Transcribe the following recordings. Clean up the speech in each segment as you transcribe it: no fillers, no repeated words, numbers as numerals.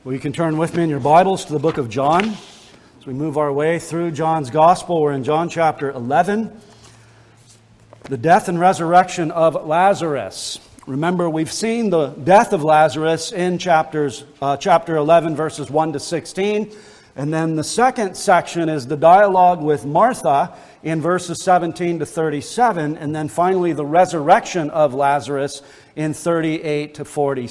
Well, you can turn with me in your Bibles to the book of John. As we move our way through John's Gospel, we're in John chapter 11. The death and resurrection of Lazarus. Remember, we've seen the death of Lazarus in chapter 11, verses 1 to 16. And then the second section is the dialogue with Martha in verses 17 to 37. And then finally, the resurrection of Lazarus in 38 to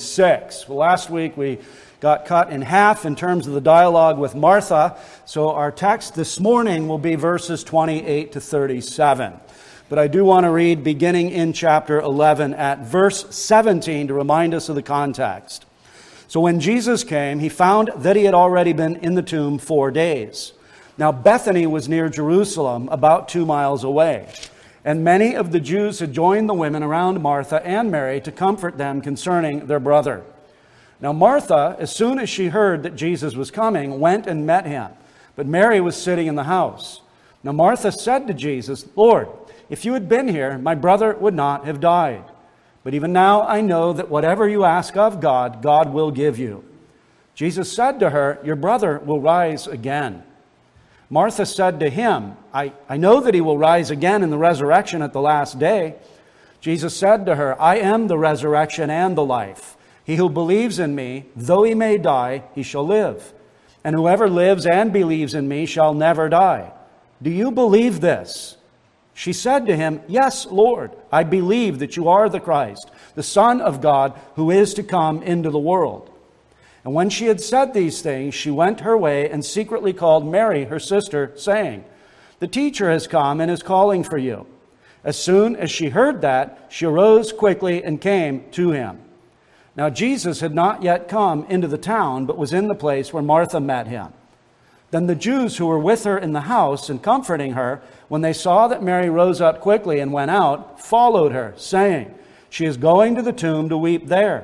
46. Well, last week we got cut in half in terms of the dialogue with Martha. So our text this morning will be verses 28 to 37. But I do want to read beginning in chapter 11 at verse 17 to remind us of the context. So when Jesus came, he found that he had already been in the tomb 4 days. Now Bethany was near Jerusalem, about 2 miles away. And many of the Jews had joined the women around Martha and Mary to comfort them concerning their brother. Now Martha, as soon as she heard that Jesus was coming, went and met him. But Mary was sitting in the house. Now Martha said to Jesus, "Lord, if you had been here, my brother would not have died. But even now I know that whatever you ask of God, God will give you." Jesus said to her, "Your brother will rise again." Martha said to him, I know that he will rise again in the resurrection at the last day." Jesus said to her, "I am the resurrection and the life. He who believes in me, though he may die, he shall live. And whoever lives and believes in me shall never die. Do you believe this?" She said to him, "Yes, Lord, I believe that you are the Christ, the Son of God, who is to come into the world." And when she had said these things, she went her way and secretly called Mary, her sister, saying, "The teacher has come and is calling for you." As soon as she heard that, she arose quickly and came to him. Now Jesus had not yet come into the town, but was in the place where Martha met him. Then the Jews who were with her in the house and comforting her, when they saw that Mary rose up quickly and went out, followed her, saying, "She is going to the tomb to weep there."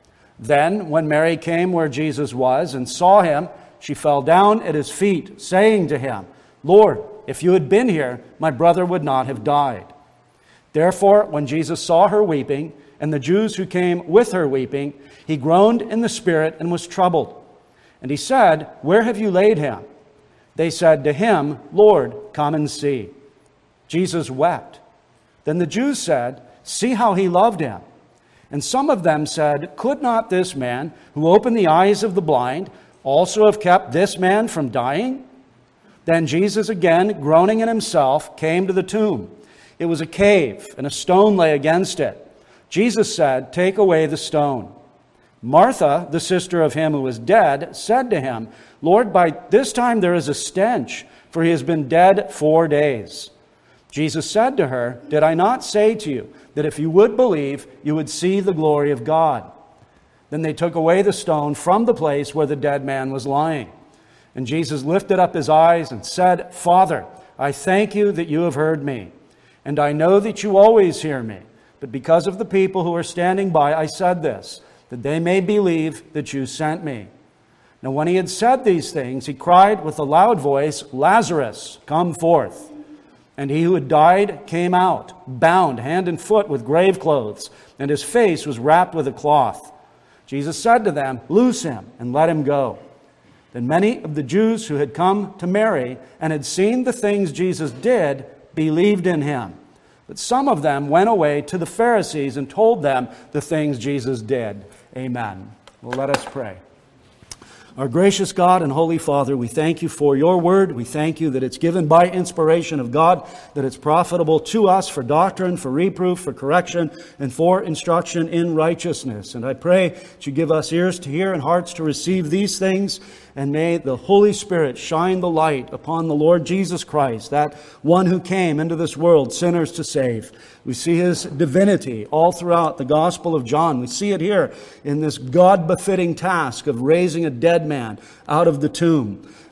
Then, when Mary came where Jesus was and saw him, she fell down at his feet, saying to him, "Lord, if you had been here, my brother would not have died." Therefore, when Jesus saw her weeping, and the Jews who came with her weeping, he groaned in the spirit and was troubled. And he said, "Where have you laid him?" They said to him, "Lord, come and see." Jesus wept. Then the Jews said, "See how he loved him." And some of them said, "Could not this man, who opened the eyes of the blind, also have kept this man from dying?" Then Jesus, again groaning in himself, came to the tomb. It was a cave, and a stone lay against it. Jesus said, "Take away the stone." Martha, the sister of him who was dead, said to him, "Lord, by this time there is a stench, for he has been dead 4 days." Jesus said to her, "Did I not say to you that if you would believe, you would see the glory of God?" Then they took away the stone from the place where the dead man was lying. And Jesus lifted up his eyes and said, "Father, I thank you that you have heard me. And I know that you always hear me. But because of the people who are standing by, I said this, that they may believe that you sent me." Now when he had said these things, he cried with a loud voice, "Lazarus, come forth." And he who had died came out, bound hand and foot with grave clothes, and his face was wrapped with a cloth. Jesus said to them, "Loose him and let him go." Then many of the Jews who had come to Mary and had seen the things Jesus did believed in him. But some of them went away to the Pharisees and told them the things Jesus did. Amen. Well, let us pray. Our gracious God and Holy Father, we thank you for your word. We thank you that it's given by inspiration of God, that it's profitable to us for doctrine, for reproof, for correction, and for instruction in righteousness. And I pray that you give us ears to hear and hearts to receive these things, and may the Holy Spirit shine the light upon the Lord Jesus Christ, that one who came into this world sinners to save. We see his divinity all throughout the Gospel of John. We see it here in this God-befitting task of raising a dead man out of the tomb.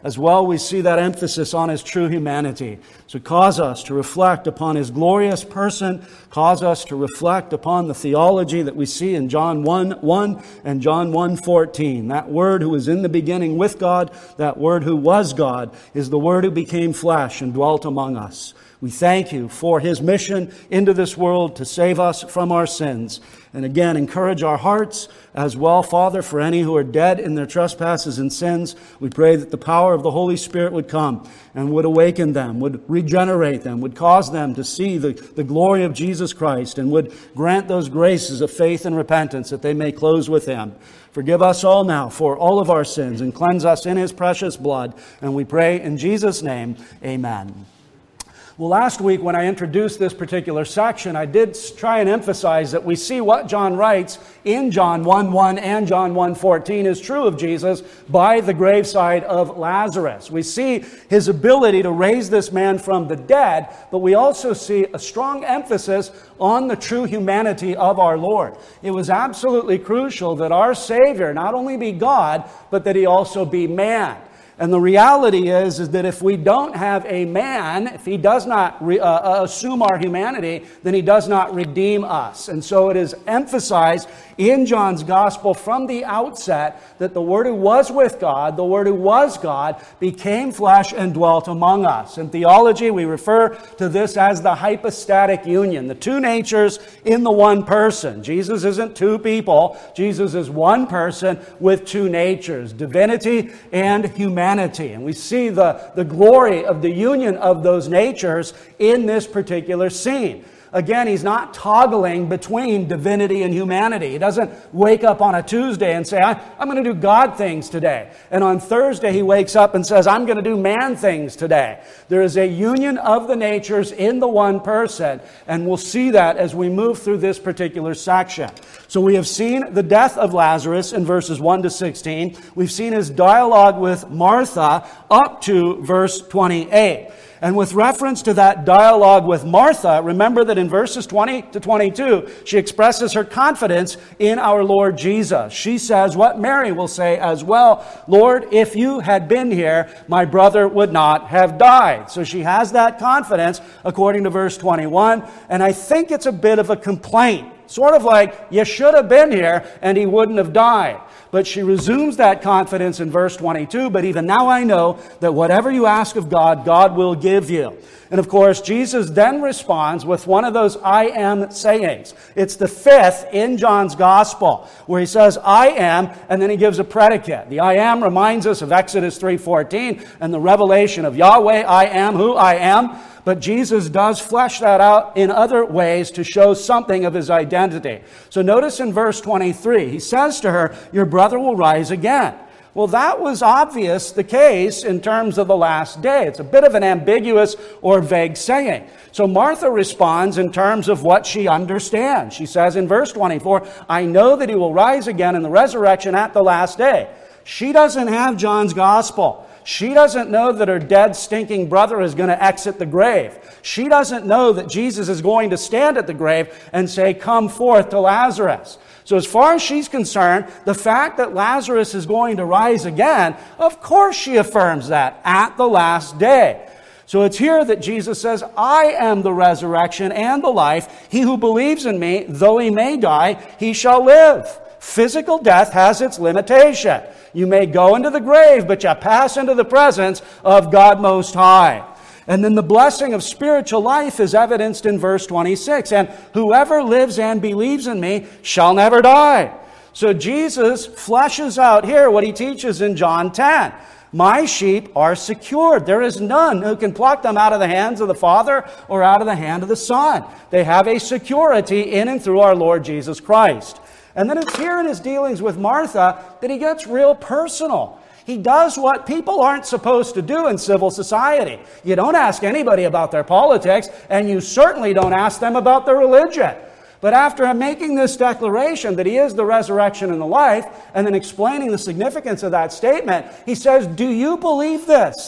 As well, we see that emphasis on His true humanity. So cause us to reflect upon His glorious person, cause us to reflect upon the theology that we see in John 1:1 and John 1:14. That Word who was in the beginning with God, that Word who was God, is the Word who became flesh and dwelt among us. We thank You for His mission into this world to save us from our sins. And again, encourage our hearts as well, Father, for any who are dead in their trespasses and sins. We pray that the power of the Holy Spirit would come and would awaken them, would regenerate them, would cause them to see the glory of Jesus Christ, and would grant those graces of faith and repentance that they may close with Him. Forgive us all now for all of our sins and cleanse us in His precious blood. And we pray in Jesus' name, amen. Well, last week when I introduced this particular section, I did try and emphasize that we see what John writes in John 1:1 and John 1:14 is true of Jesus by the graveside of Lazarus. We see His ability to raise this man from the dead, but we also see a strong emphasis on the true humanity of our Lord. It was absolutely crucial that our Savior not only be God, but that He also be man. And the reality is that if we don't have a man, if He does not assume our humanity, then He does not redeem us. And so it is emphasized in John's Gospel from the outset that the Word who was with God, the Word who was God, became flesh and dwelt among us. In theology, we refer to this as the hypostatic union, the two natures in the one person. Jesus isn't two people. Jesus is one person with two natures, divinity and humanity. And we see the glory of the union of those natures in this particular scene. Again, He's not toggling between divinity and humanity. He doesn't wake up on a Tuesday and say, I'm going to do God things today. And on Thursday, He wakes up and says, I'm going to do man things today. There is a union of the natures in the one person. And we'll see that as we move through this particular section. So we have seen the death of Lazarus in verses 1 to 16. We've seen His dialogue with Martha up to verse 28. And with reference to that dialogue with Martha, remember that in verses 20 to 22, she expresses her confidence in our Lord Jesus. She says what Mary will say as well, Lord, if You had been here, my brother would not have died. So she has that confidence according to verse 21. And I think it's a bit of a complaint. Sort of like, you should have been here and he wouldn't have died. But she resumes that confidence in verse 22. But even now I know that whatever you ask of God, God will give you. And of course, Jesus then responds with one of those I am sayings. It's the fifth in John's Gospel, where He says, I am, and then He gives a predicate. The I am reminds us of Exodus 3:14 and the revelation of Yahweh, I am who I am. But Jesus does flesh that out in other ways to show something of His identity. So notice in verse 23, He says to her, your brother will rise again. Well, that was obvious the case in terms of the last day. It's a bit of an ambiguous or vague saying. So Martha responds in terms of what she understands. She says in verse 24, I know that He will rise again in the resurrection at the last day. She doesn't have John's Gospel. She doesn't know that her dead, stinking brother is going to exit the grave. She doesn't know that Jesus is going to stand at the grave and say, come forth to Lazarus. So as far as she's concerned, the fact that Lazarus is going to rise again, of course she affirms that at the last day. So it's here that Jesus says, I am the resurrection and the life. He who believes in Me, though he may die, he shall live. Physical death has its limitation. You may go into the grave, but you pass into the presence of God Most High. And then the blessing of spiritual life is evidenced in verse 26. And whoever lives and believes in Me shall never die. So Jesus fleshes out here what He teaches in John 10. My sheep are secured. There is none who can pluck them out of the hands of the Father or out of the hand of the Son. They have a security in and through our Lord Jesus Christ. And then it's here in His dealings with Martha that He gets real personal. He does what people aren't supposed to do in civil society. You don't ask anybody about their politics, and you certainly don't ask them about their religion. But after making this declaration that He is the resurrection and the life, and then explaining the significance of that statement, He says, do you believe this?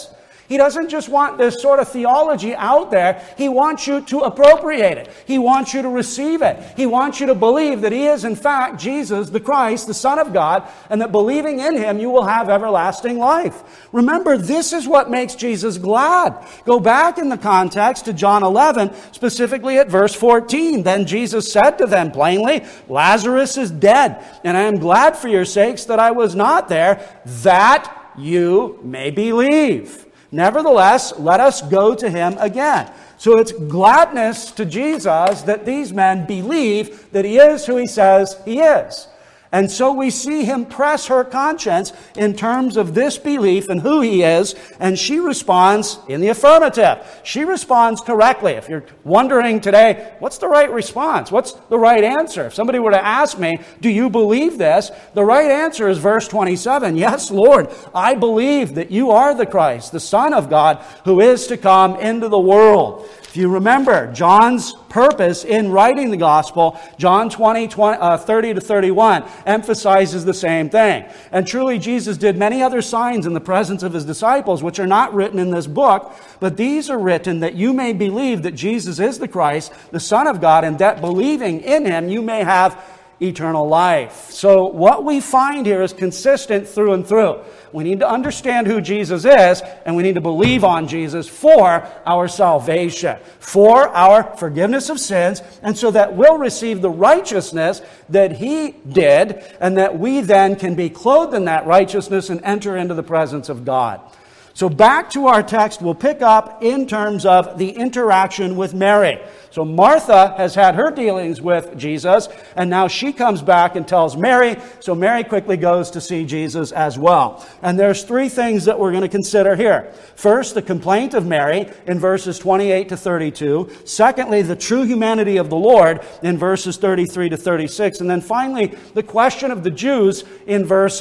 He doesn't just want this sort of theology out there. He wants you to appropriate it. He wants you to receive it. He wants you to believe that He is, in fact, Jesus, the Christ, the Son of God, and that believing in Him, you will have everlasting life. Remember, this is what makes Jesus glad. Go back in the context to John 11, specifically at verse 14. Then Jesus said to them plainly, Lazarus is dead, and I am glad for your sakes that I was not there, that you may believe. Nevertheless, let us go to him again. So it's gladness to Jesus that these men believe that He is who He says He is. And so we see Him press her conscience in terms of this belief and who He is, and she responds in the affirmative. She responds correctly. If you're wondering today, what's the right response? What's the right answer? If somebody were to ask me, do you believe this? The right answer is verse 27. Yes, Lord, I believe that You are the Christ, the Son of God, who is to come into the world. If you remember, John's purpose in writing the gospel, John 30 to 31, emphasizes the same thing. And truly, Jesus did many other signs in the presence of His disciples, which are not written in this book, but these are written that you may believe that Jesus is the Christ, the Son of God, and that believing in Him you may have eternal life. So what we find here is consistent through and through. We need to understand who Jesus is, and we need to believe on Jesus for our salvation, for our forgiveness of sins, and so that we'll receive the righteousness that He did, and that we then can be clothed in that righteousness and enter into the presence of God. So back to our text, we'll pick up in terms of the interaction with Mary. So Martha has had her dealings with Jesus, and now she comes back and tells Mary, so Mary quickly goes to see Jesus as well. And there's three things that we're going to consider here. First, the complaint of Mary in verses 28 to 32. Secondly, the true humanity of the Lord in verses 33 to 36. And then finally, the question of the Jews in verse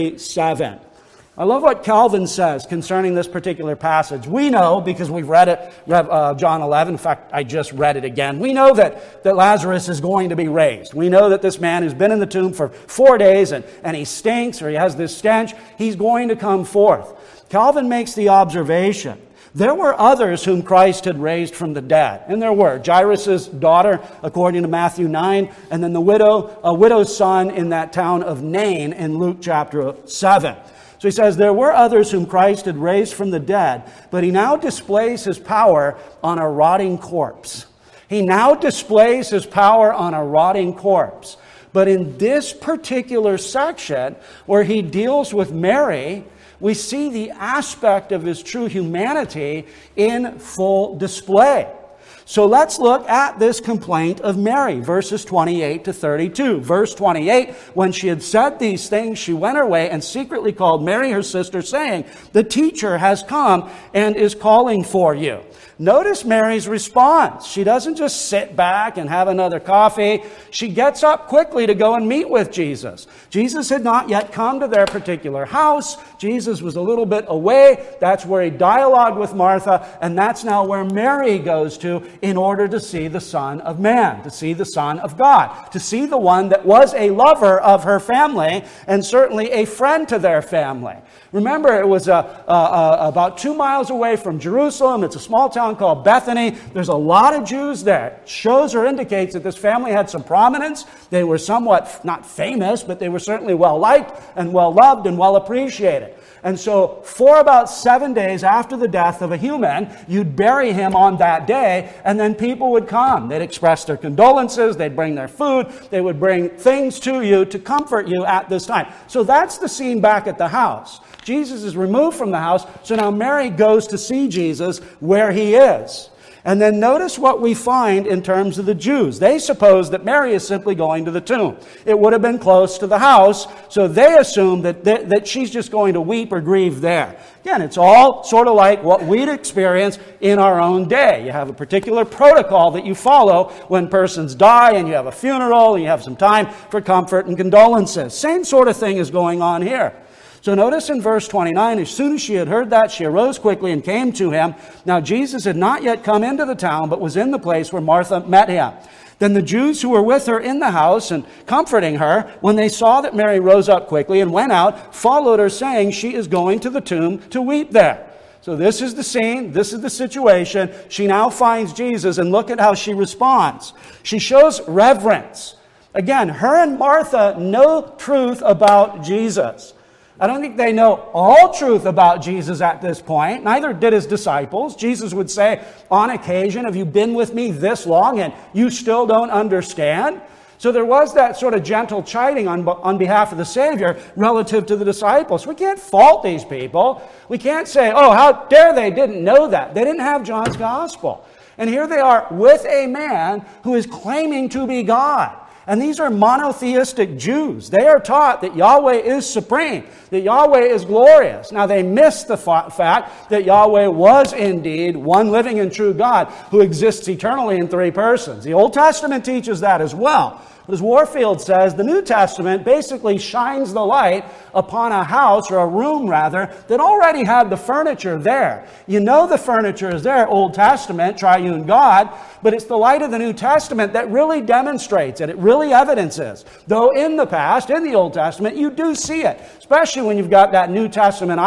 37. I love what Calvin says concerning this particular passage. We know, because we've read it, John 11, in fact, I just read it again. We know that Lazarus is going to be raised. We know that this man who's been in the tomb for 4 days and he stinks, or he has this stench, he's going to come forth. Calvin makes the observation. There were others whom Christ had raised from the dead. And there were Jairus' daughter, according to Matthew 9, and then a widow's son in that town of Nain in Luke chapter 7. So he says, there were others whom Christ had raised from the dead, but He now displays His power on a rotting corpse. He now displays His power on a rotting corpse. But in this particular section, where He deals with Mary, we see the aspect of His true humanity in full display. So let's look at this complaint of Mary, verses 28 to 32. Verse 28, when she had said these things, she went her way and secretly called Mary, her sister, saying, the teacher has come and is calling for you. Notice Mary's response. She doesn't just sit back and have another coffee. She gets up quickly to go and meet with Jesus. Jesus had not yet come to their particular house. Jesus was a little bit away. That's where He dialogued with Martha, and that's now where Mary goes to in order to see the Son of Man, to see the Son of God, to see the one that was a lover of her family and certainly a friend to their family. Remember, it was about 2 miles away from Jerusalem. It's a small town called Bethany. There's a lot of Jews there. It shows or indicates that this family had some prominence. They were somewhat, not famous, but they were certainly well-liked and well-loved and well-appreciated. And so for about 7 days after the death of a human, you'd bury him on that day, and then people would come. They'd express their condolences. They'd bring their food. They would bring things to you to comfort you at this time. So that's the scene back at the house. Jesus is removed from the house, so now Mary goes to see Jesus where He is. And then notice what we find in terms of the Jews. They suppose that Mary is simply going to the tomb. It would have been close to the house, so they assume that she's just going to weep or grieve there. Again, it's all sort of like what we'd experience in our own day. You have a particular protocol that you follow when persons die, and you have a funeral, and you have some time for comfort and condolences. Same sort of thing is going on here. So notice in verse 29, as soon as she had heard that, she arose quickly and came to Him. Now Jesus had not yet come into the town, but was in the place where Martha met Him. Then the Jews who were with her in the house and comforting her, when they saw that Mary rose up quickly and went out, followed her, saying, she is going to the tomb to weep there. So this is the scene. This is the situation. She now finds Jesus, and look at how she responds. She shows reverence. Again, her and Martha know truth about Jesus. I don't think they know all truth about Jesus at this point. Neither did his disciples. Jesus would say, on occasion, have you been with me this long and you still don't understand? So there was that sort of gentle chiding on behalf of the Savior relative to the disciples. We can't fault these people. We can't say, oh, how dare they didn't know that. They didn't have John's gospel. And here they are with a man who is claiming to be God. And these are monotheistic Jews. They are taught that Yahweh is supreme, that Yahweh is glorious. Now they miss the fact that Yahweh was indeed one living and true God who exists eternally in three persons. The Old Testament teaches that as well. But as Warfield says, the New Testament basically shines the light upon a house, or a room rather, that already had the furniture there. You know the furniture is there, Old Testament, triune God, but it's the light of the New Testament that really demonstrates it. It really evidences. Though in the past, in the Old Testament, you do see it, especially when you've got that New Testament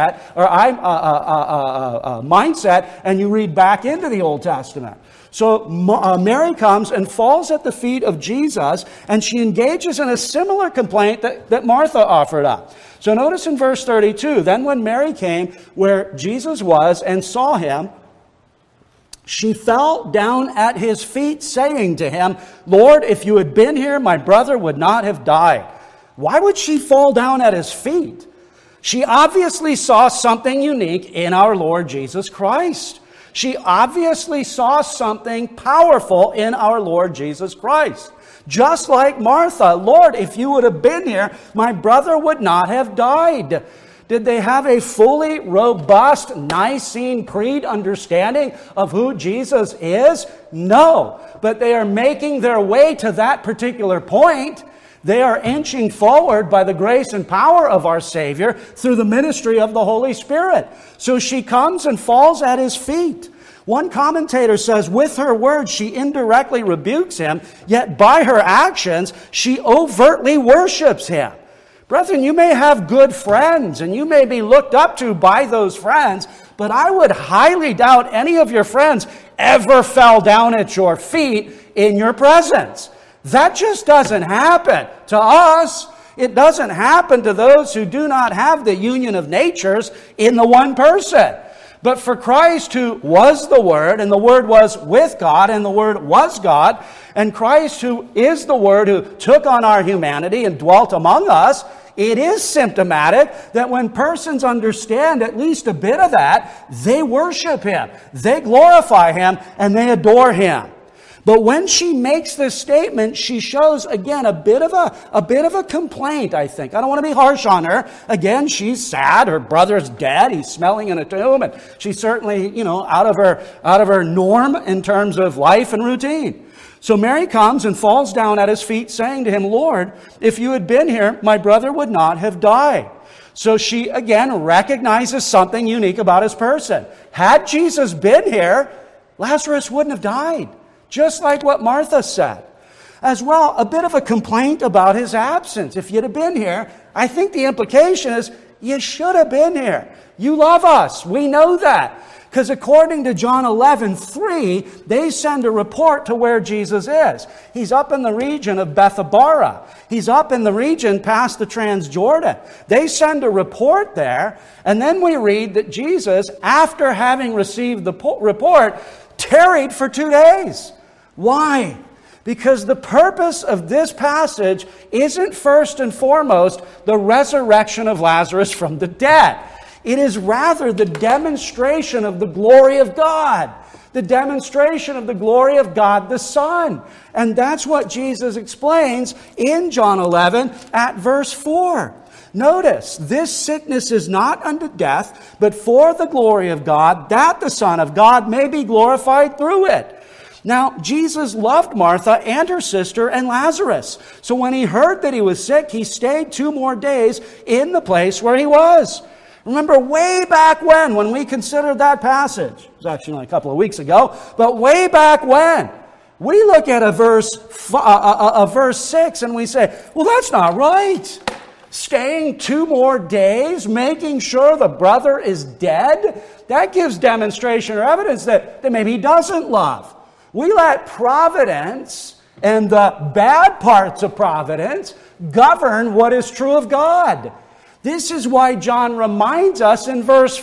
mindset, and you read back into the Old Testament. So Mary comes and falls at the feet of Jesus, and she engages in a similar complaint that Martha offered up. So notice in verse 32, then when Mary came where Jesus was and saw him, she fell down at his feet, saying to him, Lord, if you had been here, my brother would not have died. Why would she fall down at his feet? She obviously saw something unique in our Lord Jesus Christ. She obviously saw something powerful in our Lord Jesus Christ. Just like Martha, Lord, if you would have been here, my brother would not have died. Did they have a fully robust Nicene Creed understanding of who Jesus is? No, but they are making their way to that particular point. They are inching forward by the grace and power of our Savior through the ministry of the Holy Spirit. So she comes and falls at his feet. One commentator says, with her words, she indirectly rebukes him, yet by her actions, she overtly worships him. Brethren, you may have good friends, and you may be looked up to by those friends, but I would highly doubt any of your friends ever fell down at your feet in your presence. That just doesn't happen to us. It doesn't happen to those who do not have the union of natures in the one person. But for Christ, who was the Word, and the Word was with God, and the Word was God, and Christ, who is the Word, who took on our humanity and dwelt among us, it is symptomatic that when persons understand at least a bit of that, they worship Him, they glorify Him, and they adore Him. But when she makes this statement, she shows, again, a bit of a complaint, I think. I don't want to be harsh on her. Again, she's sad. Her brother's dead. He's smelling in a tomb. And she's certainly, out of her norm in terms of life and routine. So Mary comes and falls down at his feet, saying to him, Lord, if you had been here, my brother would not have died. So she, again, recognizes something unique about his person. Had Jesus been here, Lazarus wouldn't have died. Just like what Martha said. As well, a bit of a complaint about his absence. If you'd have been here, I think the implication is, you should have been here. You love us. We know that. Because according to John 11:3, they send a report to where Jesus is. He's up in the region of Bethabara. He's up in the region past the Transjordan. They send a report there, and then we read that Jesus, after having received the report, tarried for 2 days. Why? Because the purpose of this passage isn't first and foremost the resurrection of Lazarus from the dead. It is rather the demonstration of the glory of God. The demonstration of the glory of God the Son. And that's what Jesus explains in John 11 at verse 4. Notice, this sickness is not unto death, but for the glory of God, that the Son of God may be glorified through it. Now, Jesus loved Martha and her sister and Lazarus. So when he heard that he was sick, he stayed 2 more days in the place where he was. Remember way back when we considered that passage, it was actually only a couple of weeks ago, but way back when, we look at a verse 6 and we say, well, that's not right. staying 2 more days, making sure the brother is dead, that gives demonstration or evidence that maybe he doesn't love. We let providence and the bad parts of providence govern what is true of God. This is why John reminds us in verse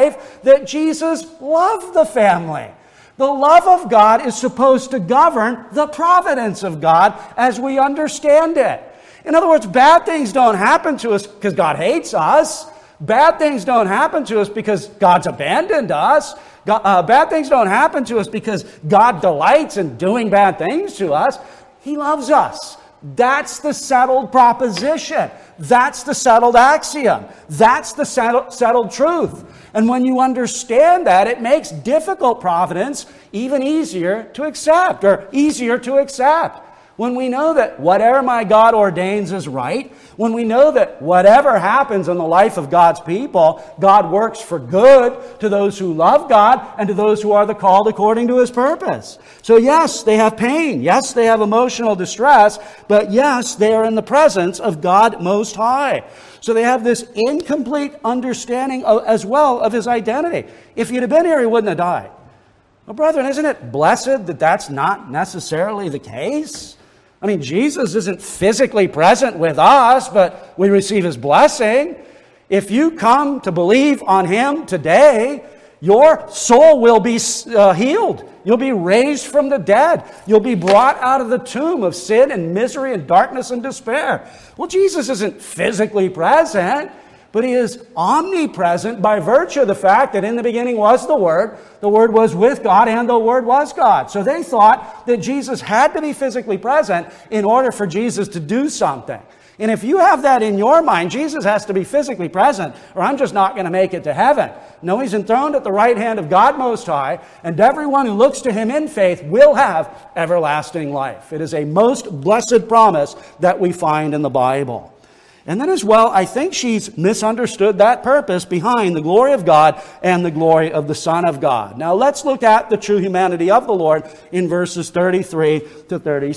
5 that Jesus loved the family. The love of God is supposed to govern the providence of God as we understand it. In other words, bad things don't happen to us because God hates us. Bad things don't happen to us because God's abandoned us. Bad things don't happen to us because God delights in doing bad things to us. He loves us. That's the settled proposition. That's the settled axiom. That's the settled truth. And when you understand that, it makes difficult providence even easier to accept, or easier to accept. When we know that whatever my God ordains is right, when we know that whatever happens in the life of God's people, God works for good to those who love God and to those who are the called according to His purpose. So yes, they have pain. Yes, they have emotional distress. But yes, they are in the presence of God Most High. So they have this incomplete understanding as well of His identity. If He'd have been here, He wouldn't have died. Well, brethren, isn't it blessed that that's not necessarily the case? I mean, Jesus isn't physically present with us, but we receive His blessing. If you come to believe on Him today, your soul will be healed. You'll be raised from the dead. You'll be brought out of the tomb of sin and misery and darkness and despair. Well, Jesus isn't physically present, but He is omnipresent by virtue of the fact that in the beginning was the Word was with God, and the Word was God. So they thought that Jesus had to be physically present in order for Jesus to do something. And if you have that in your mind, Jesus has to be physically present, or I'm just not going to make it to heaven. No, He's enthroned at the right hand of God Most High, and everyone who looks to Him in faith will have everlasting life. It is a most blessed promise that we find in the Bible. And then as well, I think she's misunderstood that purpose behind the glory of God and the glory of the Son of God. Now let's look at the true humanity of the Lord in verses 33 to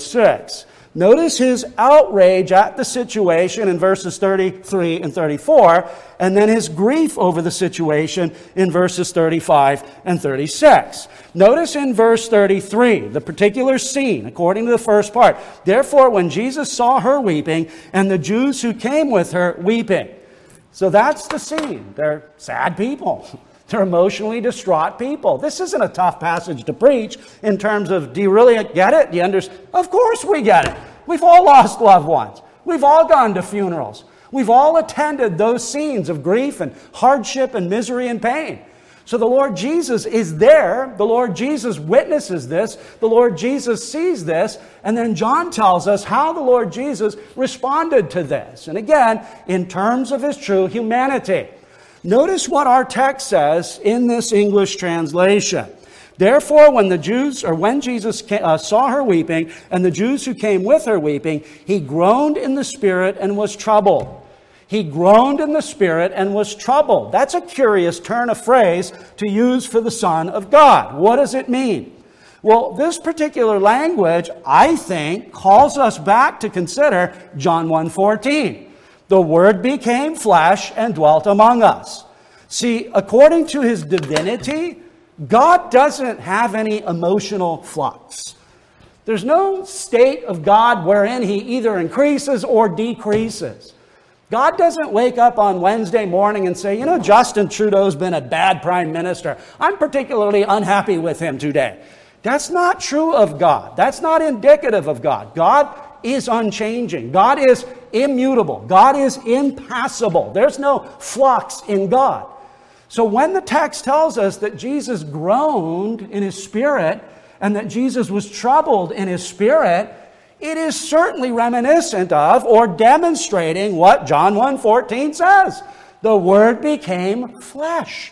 36. Notice His outrage at the situation in verses 33 and 34, and then His grief over the situation in verses 35 and 36. Notice in verse 33, the particular scene, according to the first part. Therefore, when Jesus saw her weeping, and the Jews who came with her weeping. So that's the scene. They're sad people. They're emotionally distraught people. This isn't a tough passage to preach in terms of, do you really get it? Do you understand? Of course we get it. We've all lost loved ones. We've all gone to funerals. We've all attended those scenes of grief and hardship and misery and pain. So the Lord Jesus is there. The Lord Jesus witnesses this. The Lord Jesus sees this. And then John tells us how the Lord Jesus responded to this. And again, in terms of His true humanity. Notice what our text says in this English translation. Therefore, when Jesus saw her weeping, and the Jews who came with her weeping, He groaned in the spirit and was troubled. He groaned in the spirit and was troubled. That's a curious turn of phrase to use for the Son of God. What does it mean? Well, this particular language, I think, calls us back to consider John 1:14. The Word became flesh and dwelt among us. See, according to His divinity, God doesn't have any emotional flux. There's no state of God wherein He either increases or decreases. God doesn't wake up on Wednesday morning and say, Justin Trudeau's been a bad prime minister. I'm particularly unhappy with him today. That's not true of God. That's not indicative of God. God is unchanging. God is immutable. God is impassible. There's no flux in God. So when the text tells us that Jesus groaned in His spirit and that Jesus was troubled in His spirit, it is certainly reminiscent of or demonstrating what John 1:14 says. The Word became flesh.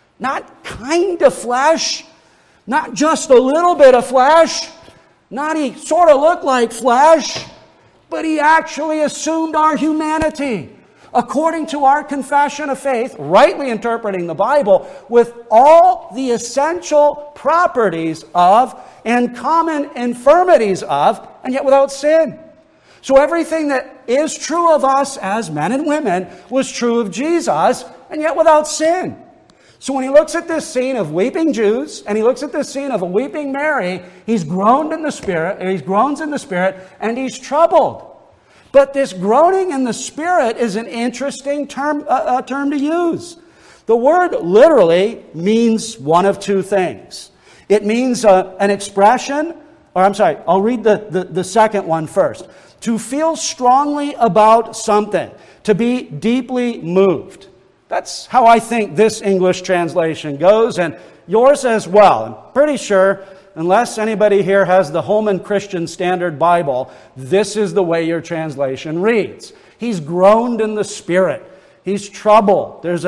Not kind of flesh. Not just a little bit of flesh. Not He sort of looked like flesh. But He actually assumed our humanity. According to our confession of faith, rightly interpreting the Bible, with all the essential properties of and common infirmities of, and yet without sin. So everything that is true of us as men and women was true of Jesus, and yet without sin. So when he looks at this scene of weeping Jews, and he looks at this scene of a weeping Mary, he's groaned in the Spirit, or he groans in the Spirit, and he's troubled. But this groaning in the Spirit is an interesting term to use. The word literally means one of two things. It means an expression, I'll read the second one first. To feel strongly about something, to be deeply moved. That's how I think this English translation goes, and yours as well. I'm pretty sure, unless anybody here has the Holman Christian Standard Bible, this is the way your translation reads. He's groaned in the Spirit. He's troubled. There's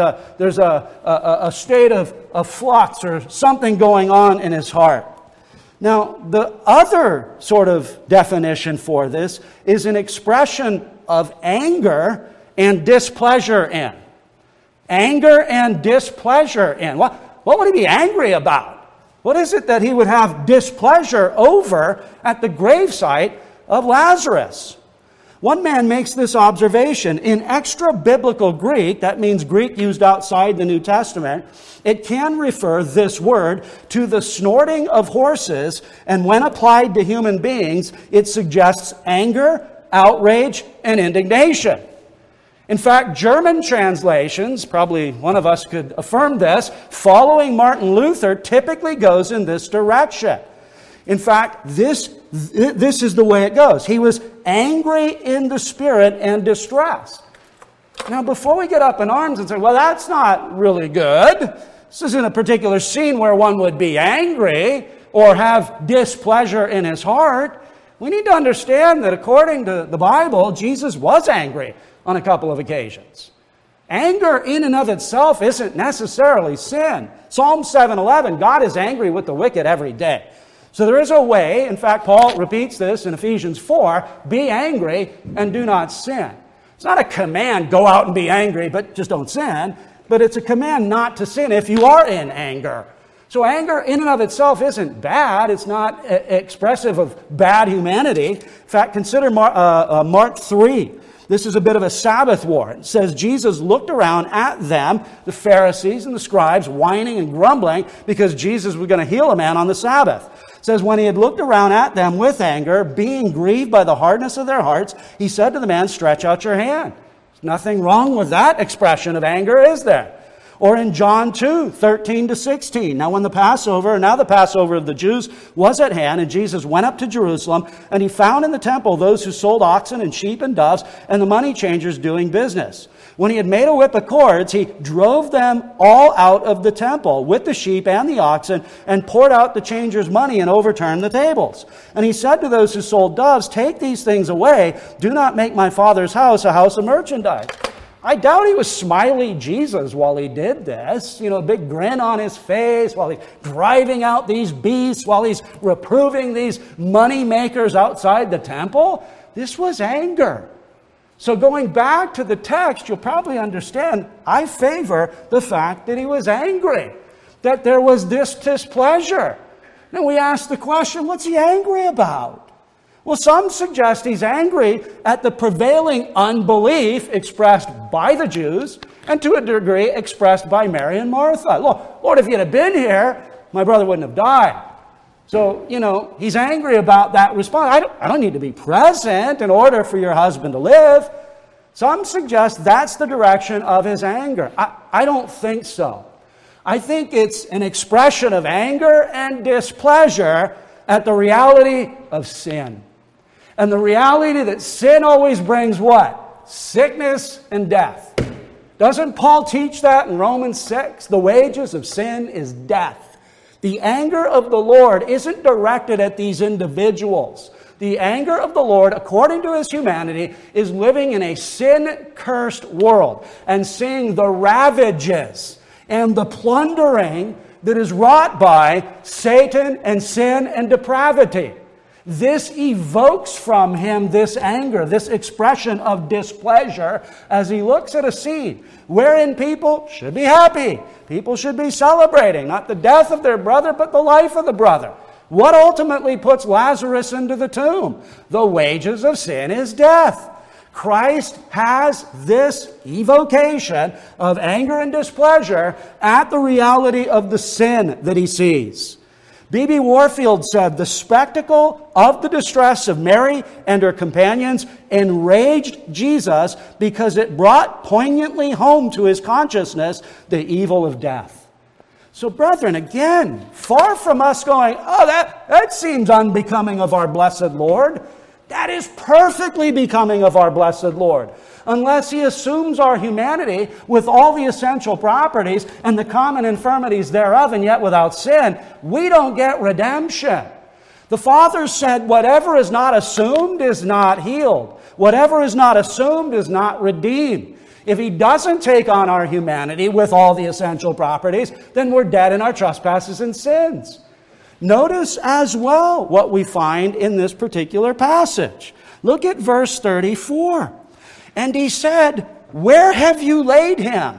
a state of flux or something going on in his heart. Now, the other sort of definition for this is an expression of anger and displeasure in. Anger and displeasure in. What would he be angry about? What is it that he would have displeasure over at the gravesite of Lazarus? One man makes this observation. In extra-biblical Greek, that means Greek used outside the New Testament, it can refer, this word, to the snorting of horses, and when applied to human beings, it suggests anger, outrage, and indignation. In fact, German translations, probably one of us could affirm this, following Martin Luther, typically goes in this direction. In fact, this is the way it goes. He was angry in the Spirit and distressed. Now, before we get up in arms and say, well, that's not really good, this isn't a particular scene where one would be angry or have displeasure in his heart, we need to understand that according to the Bible, Jesus was angry on a couple of occasions. Anger in and of itself isn't necessarily sin. Psalm 7:11, God is angry with the wicked every day. So there is a way, in fact, Paul repeats this in Ephesians 4, be angry and do not sin. It's not a command, go out and be angry, but just don't sin. But it's a command not to sin if you are in anger. So anger in and of itself isn't bad. It's not expressive of bad humanity. In fact, consider Mark 3. This is a bit of a Sabbath war. It says Jesus looked around at them, the Pharisees and the scribes, whining and grumbling because Jesus was going to heal a man on the Sabbath. It says, when he had looked around at them with anger, being grieved by the hardness of their hearts, he said to the man, stretch out your hand. There's nothing wrong with that expression of anger, is there? Or in John 2, 13-16. Now the Passover of the Jews was at hand, and Jesus went up to Jerusalem, and he found in the temple those who sold oxen and sheep and doves, and the money changers doing business. When he had made a whip of cords, he drove them all out of the temple with the sheep and the oxen, and poured out the changers' money and overturned the tables. And he said to those who sold doves, take these things away. Do not make my Father's house a house of merchandise. I doubt he was smiley Jesus while he did this. A big grin on his face while he's driving out these beasts, while he's reproving these money makers outside the temple. This was anger. So going back to the text, you'll probably understand I favor the fact that he was angry, that there was this displeasure. Now we ask the question, what's he angry about? Well, some suggest he's angry at the prevailing unbelief expressed by the Jews and to a degree expressed by Mary and Martha. Lord, if you'd have been here, my brother wouldn't have died. So, he's angry about that response. I don't need to be present in order for your husband to live. Some suggest that's the direction of his anger. I don't think so. I think it's an expression of anger and displeasure at the reality of sin. And the reality that sin always brings what? Sickness and death. Doesn't Paul teach that in Romans 6? The wages of sin is death. The anger of the Lord isn't directed at these individuals. The anger of the Lord, according to his humanity, is living in a sin-cursed world and seeing the ravages and the plundering that is wrought by Satan and sin and depravity. This evokes from him this anger, this expression of displeasure as he looks at a scene wherein people should be happy. People should be celebrating, not the death of their brother, but the life of the brother. What ultimately puts Lazarus into the tomb? The wages of sin is death. Christ has this evocation of anger and displeasure at the reality of the sin that he sees. B.B. Warfield said, the spectacle of the distress of Mary and her companions enraged Jesus because it brought poignantly home to his consciousness the evil of death. So, brethren, again, far from us going, oh, that seems unbecoming of our blessed Lord. That is perfectly becoming of our blessed Lord. Unless he assumes our humanity with all the essential properties and the common infirmities thereof, and yet without sin, we don't get redemption. The Father said, whatever is not assumed is not healed. Whatever is not assumed is not redeemed. If he doesn't take on our humanity with all the essential properties, then we're dead in our trespasses and sins. Notice as well what we find in this particular passage. Look at verse 34. And he said, where have you laid him?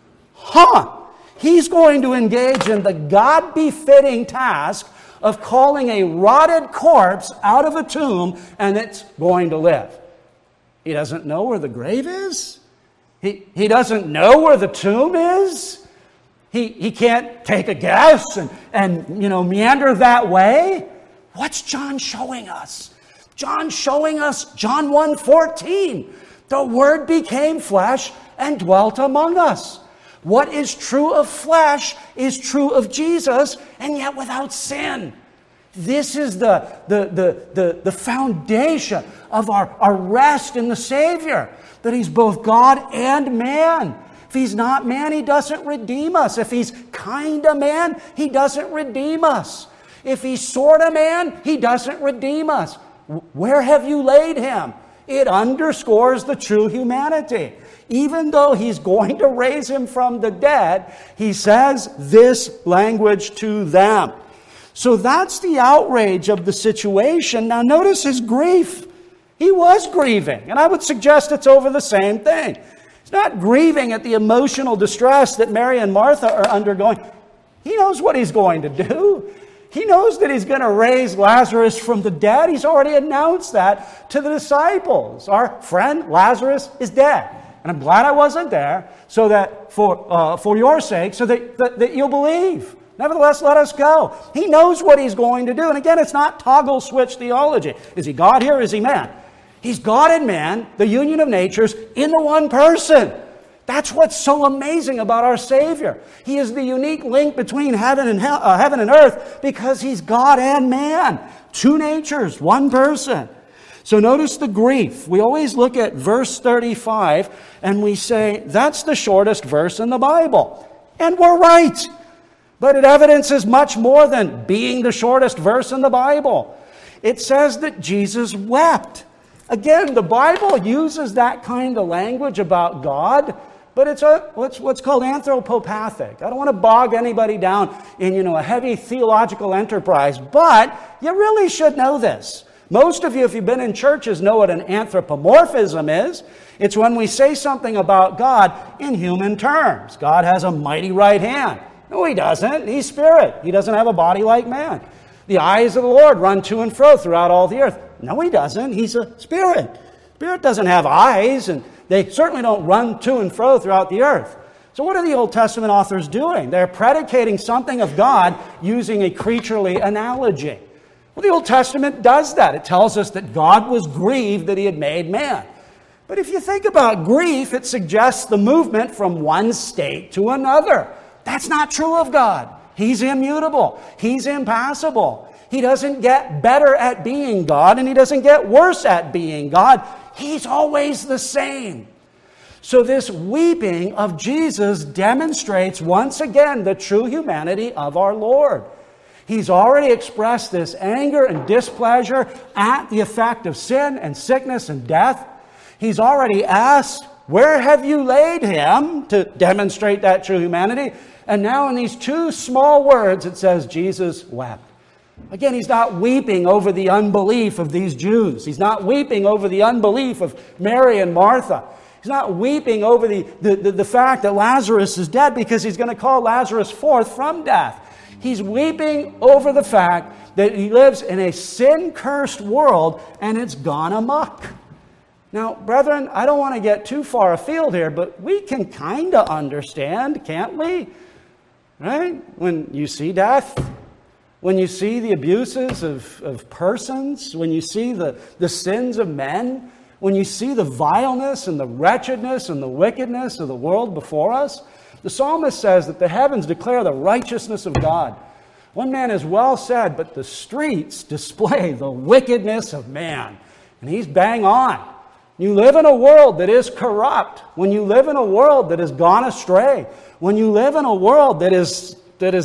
He's going to engage in the God-befitting task of calling a rotted corpse out of a tomb, and it's going to live. He doesn't know where the grave is. He doesn't know where the tomb is. He can't take a guess and meander that way. What's John showing us? John's showing us John 1:14. The Word became flesh and dwelt among us. What is true of flesh is true of Jesus, and yet without sin. This is the foundation of our rest in the Savior, that He's both God and man. If He's not man, He doesn't redeem us. If He's kind of man, He doesn't redeem us. If He's sort of man, He doesn't redeem us. Where have you laid Him? It underscores the true humanity. Even though He's going to raise Him from the dead, He says this language to them. So that's the outrage of the situation. Now notice His grief. He was grieving, and I would suggest it's over the same thing. He's not grieving at the emotional distress that Mary and Martha are undergoing. He knows what He's going to do. He knows that He's going to raise Lazarus from the dead. He's already announced that to the disciples. Our friend Lazarus is dead. And I'm glad I wasn't there, so that for your sake, so that you'll believe. Nevertheless, let us go. He knows what He's going to do. And again, it's not toggle switch theology. Is He God here or is He man? He's God and man, the union of natures, in the one person. That's what's so amazing about our Savior. He is the unique link between heaven and earth because He's God and man. Two natures, one person. So notice the grief. We always look at verse 35 and we say, that's the shortest verse in the Bible. And we're right. But it evidences much more than being the shortest verse in the Bible. It says that Jesus wept. Again, the Bible uses that kind of language about God, but it's what's called anthropopathic. I don't want to bog anybody down in a heavy theological enterprise, but you really should know this. Most of you, if you've been in churches, know what an anthropomorphism is. It's when we say something about God in human terms. God has a mighty right hand. No, He doesn't. He's spirit. He doesn't have a body like man. The eyes of the Lord run to and fro throughout all the earth. No, He doesn't. He's a spirit. Spirit doesn't have eyes, and they certainly don't run to and fro throughout the earth. So what are the Old Testament authors doing? They're predicating something of God using a creaturely analogy. Well, the Old Testament does that. It tells us that God was grieved that He had made man. But if you think about grief, it suggests the movement from one state to another. That's not true of God. He's immutable. He's impassible. He doesn't get better at being God, and He doesn't get worse at being God. He's always the same. So this weeping of Jesus demonstrates once again the true humanity of our Lord. He's already expressed this anger and displeasure at the effect of sin and sickness and death. He's already asked, where have you laid Him, to demonstrate that true humanity? And now in these two small words it says Jesus wept. Again, He's not weeping over the unbelief of these Jews. He's not weeping over the unbelief of Mary and Martha. He's not weeping over the fact that Lazarus is dead because He's going to call Lazarus forth from death. He's weeping over the fact that he lives in a sin-cursed world and it's gone amok. Now, brethren, I don't want to get too far afield here, but we can kind of understand, can't we? Right? When you see death, when you see the abuses of persons, when you see the sins of men, when you see the vileness and the wretchedness and the wickedness of the world before us, the psalmist says that the heavens declare the righteousness of God. One man has well said, but the streets display the wickedness of man. And he's bang on. You live in a world that is corrupt, when you live in a world that has gone astray, when you live in a world that is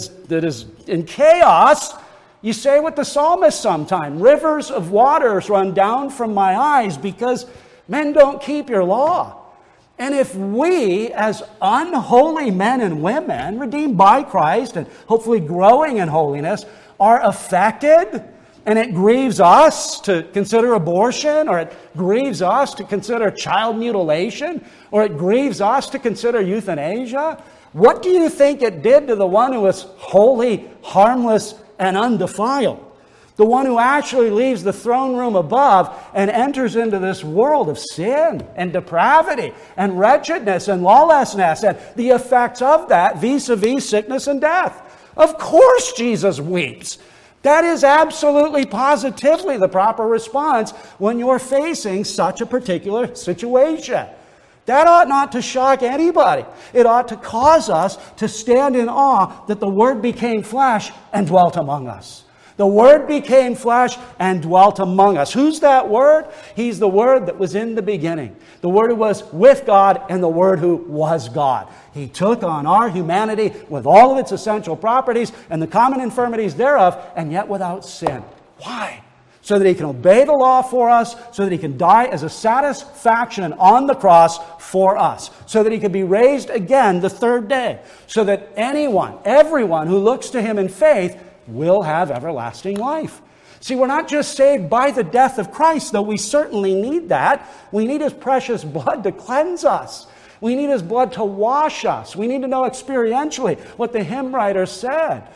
in chaos, you say with the psalmist sometime, rivers of waters run down from my eyes because men don't keep your law. And if we, as unholy men and women, redeemed by Christ and hopefully growing in holiness, are affected, and it grieves us to consider abortion, or it grieves us to consider child mutilation, or it grieves us to consider euthanasia, what do you think it did to the one who was holy, harmless, and undefiled? The one who actually leaves the throne room above and enters into this world of sin and depravity and wretchedness and lawlessness and the effects of that vis-a-vis sickness and death. Of course Jesus weeps. That is absolutely positively the proper response when you're facing such a particular situation. That ought not to shock anybody. It ought to cause us to stand in awe that the Word became flesh and dwelt among us. The Word became flesh and dwelt among us. Who's that Word? He's the Word that was in the beginning. The Word who was with God and the Word who was God. He took on our humanity with all of its essential properties and the common infirmities thereof, and yet without sin. Why? So that He can obey the law for us, so that He can die as a satisfaction on the cross for us, so that He can be raised again the third day, so that everyone who looks to Him in faith will have everlasting life. See, we're not just saved by the death of Christ, though we certainly need that. We need His precious blood to cleanse us. We need His blood to wash us. We need to know experientially what the hymn writer said.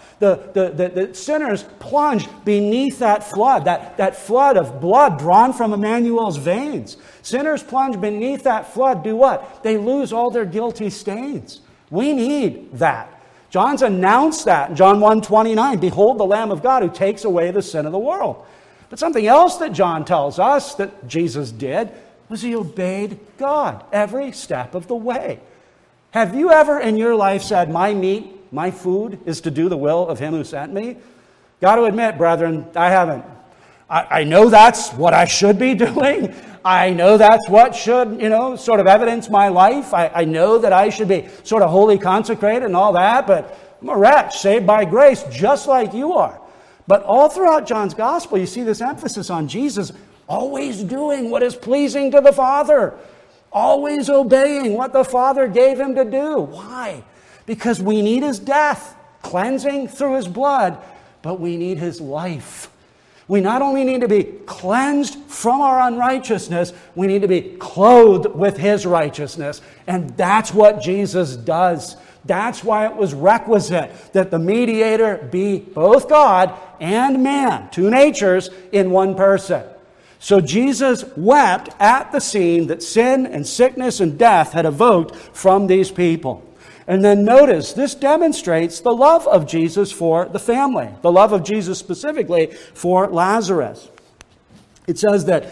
The sinners plunge beneath that flood, that flood of blood drawn from Emmanuel's veins. Sinners plunge beneath that flood, do what? They lose all their guilty stains. We need that. John's announced that in John 1:29. Behold the Lamb of God who takes away the sin of the world. But something else that John tells us that Jesus did was He obeyed God every step of the way. Have you ever in your life said, my meat, my food is to do the will of Him who sent me? Got to admit, brethren, I haven't. I know that's what I should be doing. I know that's what should, sort of evidence my life. I know that I should be sort of wholly consecrated and all that, but I'm a wretch saved by grace just like you are. But all throughout John's gospel, you see this emphasis on Jesus always doing what is pleasing to the Father. Always obeying what the Father gave Him to do. Why? Because we need His death, cleansing through His blood, but we need His life. We not only need to be cleansed from our unrighteousness, we need to be clothed with His righteousness. And that's what Jesus does. That's why it was requisite that the mediator be both God and man, two natures in one person. So Jesus wept at the scene that sin and sickness and death had evoked from these people. And then notice, this demonstrates the love of Jesus for the family, the love of Jesus specifically for Lazarus. It says that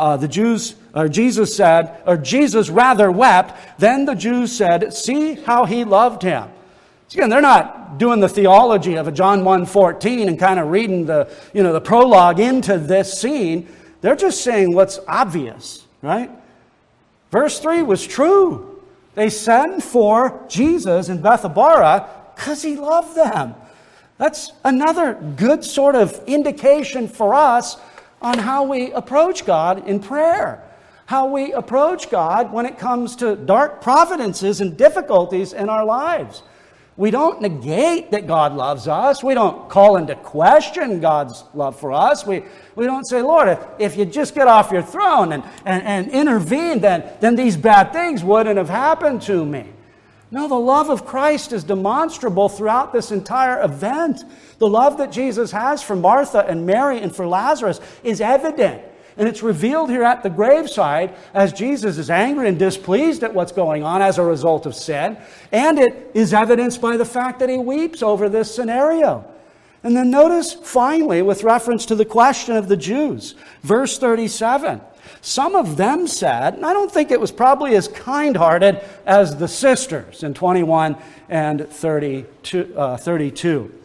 Jesus rather wept. Then the Jews said, see how He loved him. So again, they're not doing the theology of a John 1:14 and kind of reading the prologue into this scene. They're just saying what's obvious, right? Verse 3 was true. They sent for Jesus in Bethabara because He loved them. That's another good sort of indication for us on how we approach God in prayer. How we approach God when it comes to dark providences and difficulties in our lives. We don't negate that God loves us. We don't call into question God's love for us. We don't say, Lord, if you just get off your throne and intervene, then these bad things wouldn't have happened to me. No, the love of Christ is demonstrable throughout this entire event. The love that Jesus has for Martha and Mary and for Lazarus is evident. And it's revealed here at the graveside as Jesus is angry and displeased at what's going on as a result of sin. And it is evidenced by the fact that he weeps over this scenario. And then notice, finally, with reference to the question of the Jews, verse 37. Some of them said, and I don't think it was probably as kind-hearted as the sisters in 21 and 32.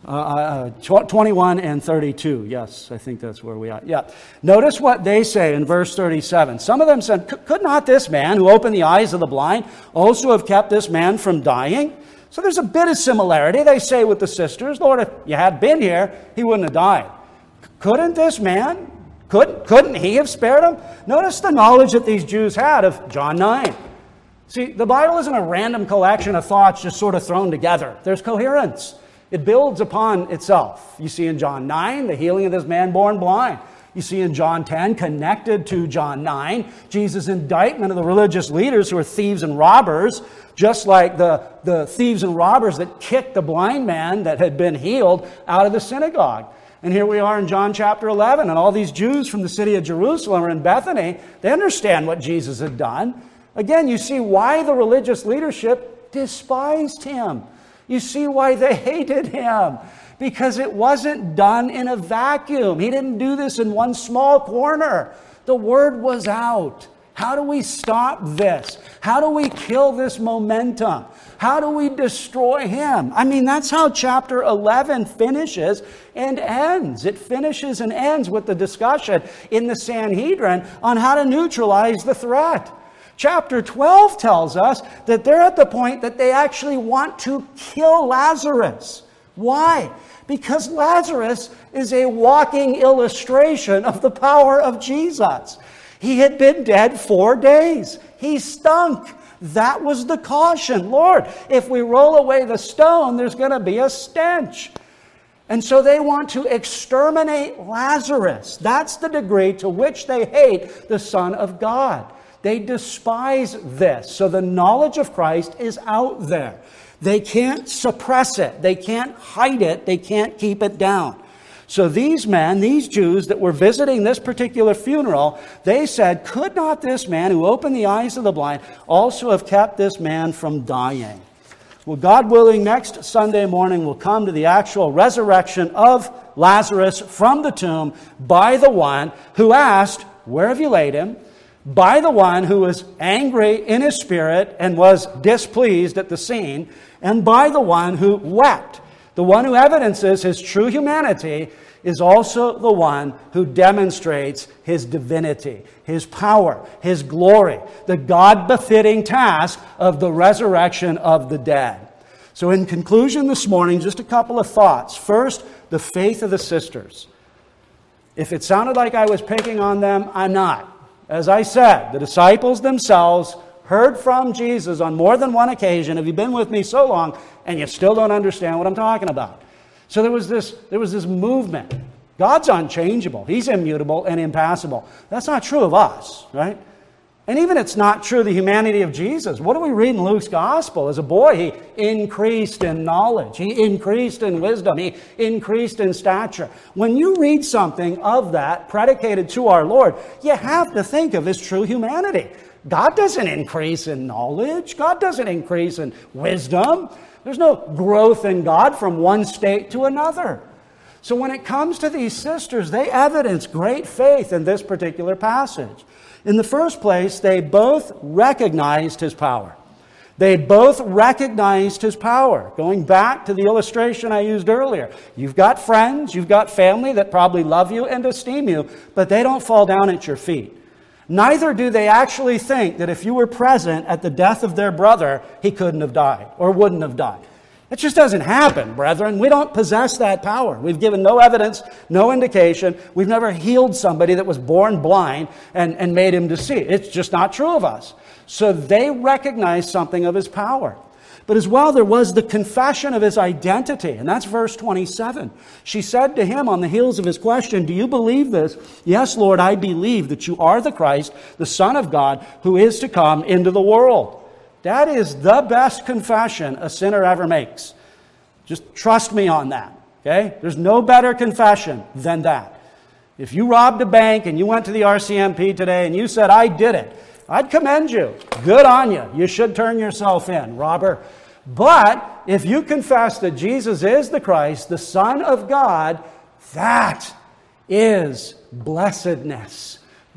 21 and 32. Yes, I think that's where we are. Yeah. Notice what they say in verse 37. Some of them said, could not this man who opened the eyes of the blind also have kept this man from dying? So there's a bit of similarity. They say with the sisters, Lord, if you had been here, he wouldn't have died. Couldn't this man, couldn't he have spared him? Notice the knowledge that these Jews had of John 9. See, the Bible isn't a random collection of thoughts just sort of thrown together. There's coherence. It builds upon itself. You see in John 9, the healing of this man born blind. You see in John 10, connected to John 9, Jesus' indictment of the religious leaders who are thieves and robbers, just like the thieves and robbers that kicked the blind man that had been healed out of the synagogue. And here we are in John chapter 11, and all these Jews from the city of Jerusalem are in Bethany. They understand what Jesus had done. Again, you see why the religious leadership despised him. You see why they hated him. Because it wasn't done in a vacuum. He didn't do this in one small corner. The word was out. How do we stop this? How do we kill this momentum? How do we destroy him? I mean, that's how chapter 11 finishes and ends. It finishes and ends with the discussion in the Sanhedrin on how to neutralize the threat. Chapter 12 tells us that they're at the point that they actually want to kill Lazarus. Why? Because Lazarus is a walking illustration of the power of Jesus. He had been dead 4 days. He stunk. That was the caution. Lord, if we roll away the stone, there's going to be a stench. And so they want to exterminate Lazarus. That's the degree to which they hate the Son of God. They despise this. So the knowledge of Christ is out there. They can't suppress it. They can't hide it. They can't keep it down. So these men, these Jews that were visiting this particular funeral, they said, could not this man who opened the eyes of the blind also have kept this man from dying? Well, God willing, next Sunday morning we'll come to the actual resurrection of Lazarus from the tomb by the one who asked, where have you laid him? By the one who was angry in his spirit and was displeased at the scene, and by the one who wept. The one who evidences his true humanity is also the one who demonstrates his divinity, his power, his glory, the God-befitting task of the resurrection of the dead. So in conclusion this morning, just a couple of thoughts. First, the faith of the sisters. If it sounded like I was picking on them, I'm not. As I said, the disciples themselves heard from Jesus on more than one occasion. Have you been with me so long and you still don't understand what I'm talking about? So there was this movement. God's unchangeable. He's immutable and impassible. That's not true of us, right? And even it's not true of the humanity of Jesus. What do we read in Luke's gospel? As a boy, he increased in knowledge. He increased in wisdom. He increased in stature. When you read something of that predicated to our Lord, you have to think of his true humanity. God doesn't increase in knowledge. God doesn't increase in wisdom. There's no growth in God from one state to another. So when it comes to these sisters, they evidence great faith in this particular passage. In the first place, they both recognized his power. They both recognized his power. Going back to the illustration I used earlier, you've got friends, you've got family that probably love you and esteem you, but they don't fall down at your feet. Neither do they actually think that if you were present at the death of their brother, he couldn't have died or wouldn't have died. It just doesn't happen, brethren. We don't possess that power. We've given no evidence, no indication. We've never healed somebody that was born blind and made him to see. It's just not true of us. So they recognized something of his power. But as well, there was the confession of his identity. And that's verse 27. She said to him on the heels of his question, do you believe this? Yes, Lord, I believe that you are the Christ, the Son of God, who is to come into the world. That is the best confession a sinner ever makes. Just trust me on that. Okay? There's no better confession than that. If you robbed a bank and you went to the RCMP today and you said, I did it, I'd commend you. Good on you. You should turn yourself in, robber. But if you confess that Jesus is the Christ, the Son of God, that is blessedness.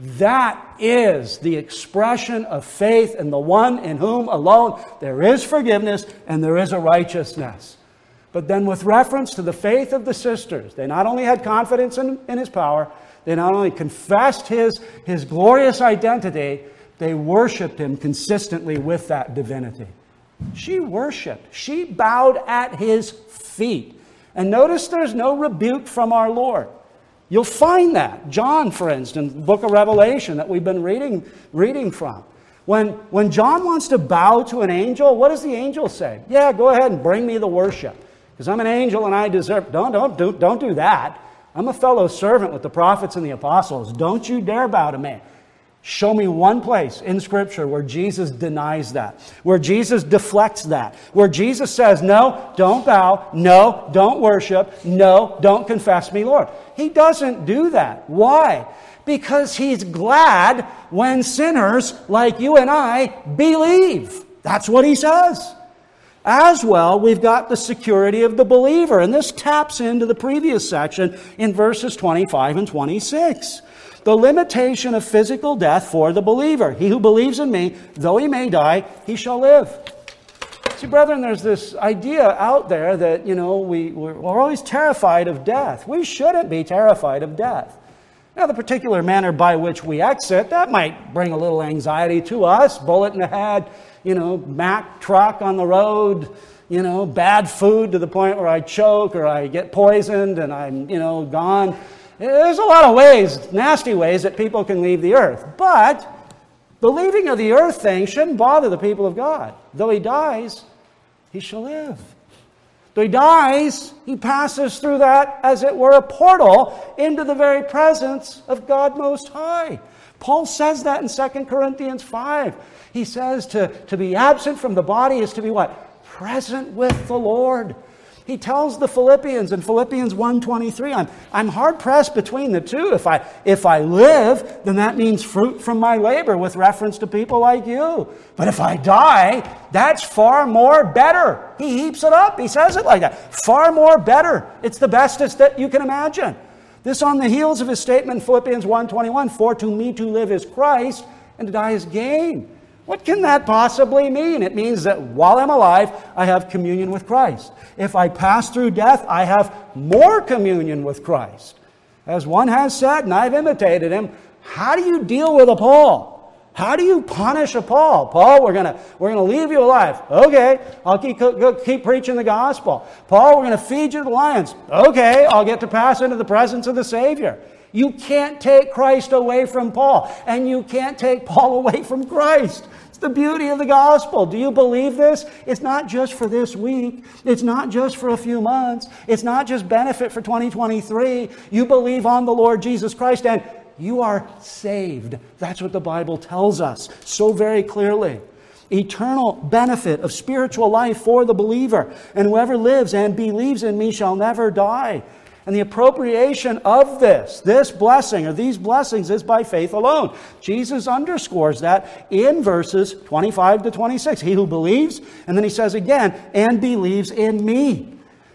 That is the expression of faith in the one in whom alone there is forgiveness and there is a righteousness. But then with reference to the faith of the sisters, they not only had confidence in His power, they not only confessed His glorious identity, they worshiped Him consistently with that divinity. She worshiped. She bowed at His feet. And notice there's no rebuke from our Lord. You'll find that. John, for instance, the book of Revelation that we've been reading from. When John wants to bow to an angel, what does the angel say? Yeah, go ahead and bring me the worship. Because I'm an angel and I deserve... Don't do that. I'm a fellow servant with the prophets and the apostles. Don't you dare bow to me. Show me one place in Scripture where Jesus denies that, where Jesus deflects that, where Jesus says, no, don't bow, no, don't worship, no, don't confess me, Lord. He doesn't do that. Why? Because He's glad when sinners like you and I believe. That's what He says. As well, we've got the security of the believer, and this taps into the previous section in verses 25 and 26. The limitation of physical death for the believer. He who believes in me, though he may die, he shall live. See, brethren, there's this idea out there that, we're always terrified of death. We shouldn't be terrified of death. Now, the particular manner by which we exit, that might bring a little anxiety to us. Bullet in the head, Mack truck on the road, bad food to the point where I choke or I get poisoned and I'm, gone. There's a lot of ways, nasty ways, that people can leave the earth. But the leaving of the earth thing shouldn't bother the people of God. Though he dies, he shall live. Though he dies, he passes through that, as it were, a portal into the very presence of God Most High. Paul says that in 2 Corinthians 5. He says to be absent from the body is to be what? Present with the Lord. He tells the Philippians in Philippians 1:23, I'm hard-pressed between the two. If I live, then that means fruit from my labor with reference to people like you. But if I die, that's far more better. He heaps it up. He says it like that. Far more better. It's the bestest that you can imagine. This on the heels of his statement in Philippians 1:21, for to me to live is Christ and to die is gain. What can that possibly mean? It means that while I'm alive, I have communion with Christ. If I pass through death, I have more communion with Christ. As one has said, and I've imitated him, how do you deal with a Paul? How do you punish a Paul? Paul, we're gonna leave you alive. Okay, I'll keep preaching the gospel. Paul, we're going to feed you to the lions. Okay, I'll get to pass into the presence of the Savior. You can't take Christ away from Paul, and you can't take Paul away from Christ. It's the beauty of the gospel. Do you believe this? It's not just for this week. It's not just for a few months. It's not just benefit for 2023. You believe on the Lord Jesus Christ, and you are saved. That's what the Bible tells us so very clearly. Eternal benefit of spiritual life for the believer. And whoever lives and believes in me shall never die. And the appropriation of this blessing, or these blessings, is by faith alone. Jesus underscores that in verses 25 to 26. He who believes, and then he says again, and believes in me.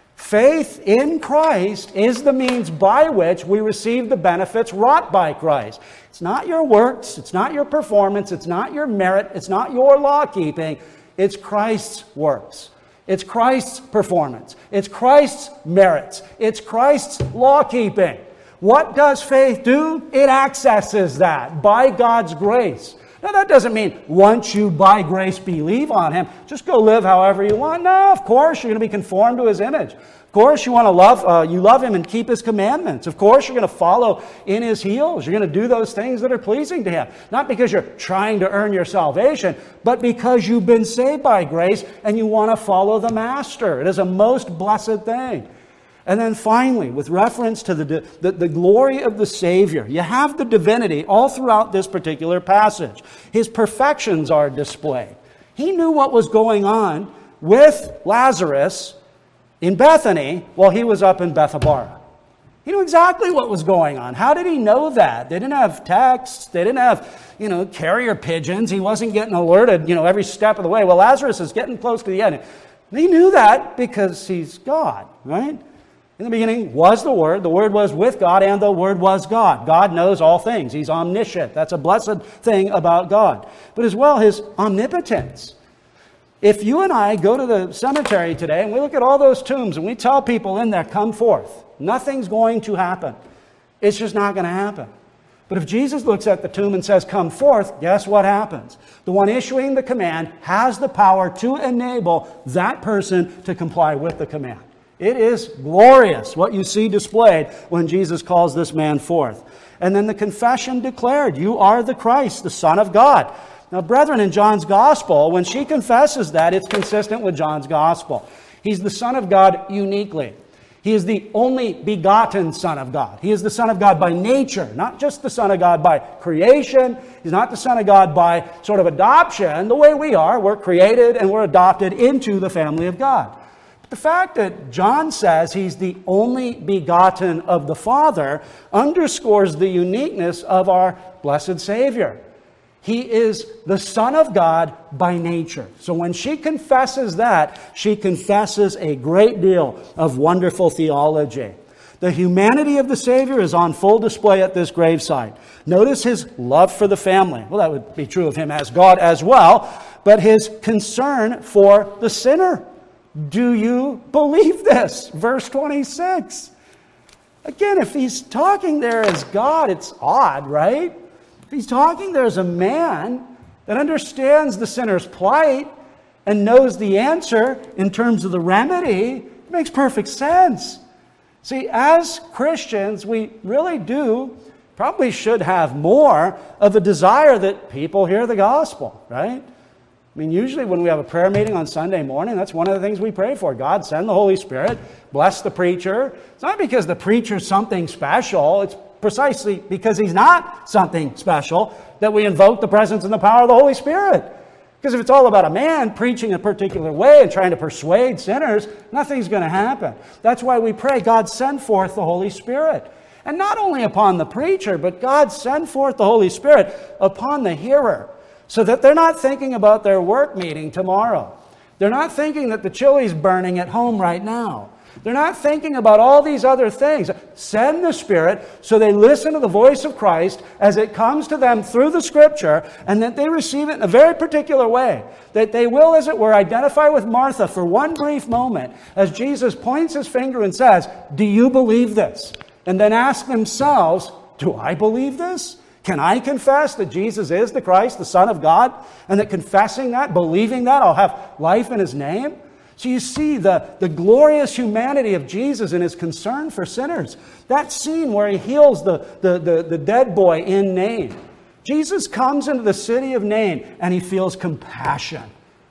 Faith in Christ is the means by which we receive the benefits wrought by Christ. It's not your works, it's not your performance, it's not your merit, it's not your law-keeping. It's Christ's works. It's Christ's performance. It's Christ's merits. It's Christ's law-keeping. What does faith do? It accesses that by God's grace. Now, that doesn't mean once you, by grace, believe on Him, just go live however you want. No, of course, you're going to be conformed to His image. Of course, you want to love Him and keep His commandments. Of course, you're going to follow in His heels. You're going to do those things that are pleasing to Him. Not because you're trying to earn your salvation, but because you've been saved by grace and you want to follow the Master. It is a most blessed thing. And then finally, with reference to the glory of the Savior, you have the divinity all throughout this particular passage. His perfections are displayed. He knew what was going on with Lazarus in Bethany while he was up in Bethabara. He knew exactly what was going on. How did he know that? They didn't have texts. They didn't have, carrier pigeons. He wasn't getting alerted, every step of the way. Well, Lazarus is getting close to the end. He knew that because he's God, right? In the beginning was the Word was with God, and the Word was God. God knows all things. He's omniscient. That's a blessed thing about God. But as well, His omnipotence. If you and I go to the cemetery today and we look at all those tombs and we tell people in there, come forth, nothing's going to happen. It's just not going to happen. But if Jesus looks at the tomb and says, come forth, guess what happens? The one issuing the command has the power to enable that person to comply with the command. It is glorious what you see displayed when Jesus calls this man forth. And then the confession declared, you are the Christ, the Son of God. Now, brethren, in John's Gospel, when she confesses that, it's consistent with John's Gospel. He's the Son of God uniquely. He is the only begotten Son of God. He is the Son of God by nature, not just the Son of God by creation. He's not the Son of God by sort of adoption, the way we are. We're created and we're adopted into the family of God. But the fact that John says he's the only begotten of the Father underscores the uniqueness of our blessed Savior. He is the Son of God by nature. So when she confesses that, she confesses a great deal of wonderful theology. The humanity of the Savior is on full display at this gravesite. Notice his love for the family. Well, that would be true of him as God as well, but his concern for the sinner. Do you believe this? Verse 26. Again, if he's talking there as God, it's odd, right? If he's talking there as a man that understands the sinner's plight and knows the answer in terms of the remedy, it makes perfect sense. See, as Christians, we really probably should have more of a desire that people hear the gospel, right? I mean, usually when we have a prayer meeting on Sunday morning, that's one of the things we pray for. God, send the Holy Spirit, bless the preacher. It's not because the preacher's something special. It's precisely because he's not something special that we invoke the presence and the power of the Holy Spirit. Because if it's all about a man preaching a particular way and trying to persuade sinners, nothing's going to happen. That's why we pray, God, send forth the Holy Spirit. And not only upon the preacher, but God, send forth the Holy Spirit upon the hearer, so that they're not thinking about their work meeting tomorrow. They're not thinking that the chili's burning at home right now. They're not thinking about all these other things. Send the Spirit so they listen to the voice of Christ as it comes to them through the Scripture, and that they receive it in a very particular way. That they will, as it were, identify with Martha for one brief moment as Jesus points his finger and says, do you believe this? And then ask themselves, do I believe this? Can I confess that Jesus is the Christ, the Son of God, and that confessing that, believing that, I'll have life in his name? So you see the glorious humanity of Jesus and his concern for sinners. That scene where he heals the dead boy in Nain. Jesus comes into the city of Nain and he feels compassion.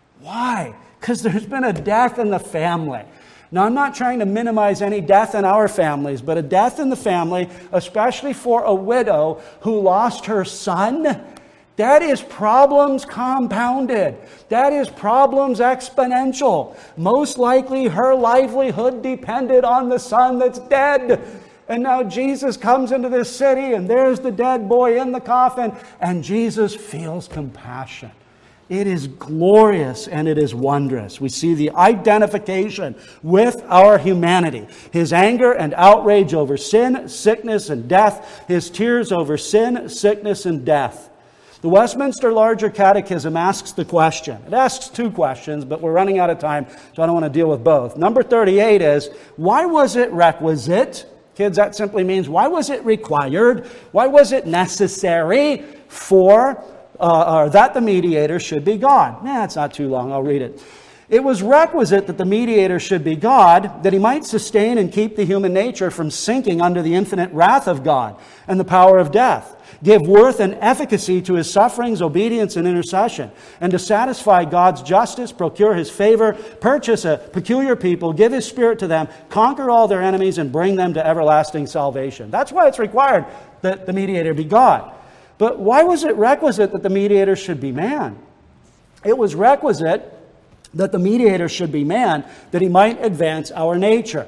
Why? Because there's been a death in the family. Now, I'm not trying to minimize any death in our families, but a death in the family, especially for a widow who lost her son, that is problems compounded. That is problems exponential. Most likely her livelihood depended on the son that's dead. And now Jesus comes into this city and there's the dead boy in the coffin, and Jesus feels compassion. It is glorious and it is wondrous. We see the identification with our humanity. His anger and outrage over sin, sickness, and death. His tears over sin, sickness, and death. The Westminster Larger Catechism asks the question. It asks two questions, but we're running out of time, so I don't want to deal with both. Number 38 is, why was it requisite? Kids, that simply means, why was it required? Why was it necessary for that the mediator should be God? It's not too long. I'll read it. It was requisite that the mediator should be God, that he might sustain and keep the human nature from sinking under the infinite wrath of God and the power of death, give worth and efficacy to his sufferings, obedience, and intercession, and to satisfy God's justice, procure his favor, purchase a peculiar people, give his Spirit to them, conquer all their enemies, and bring them to everlasting salvation. That's why it's required that the mediator be God. But why was it requisite that the mediator should be man? it was requisite that the mediator should be man, that he might advance our nature,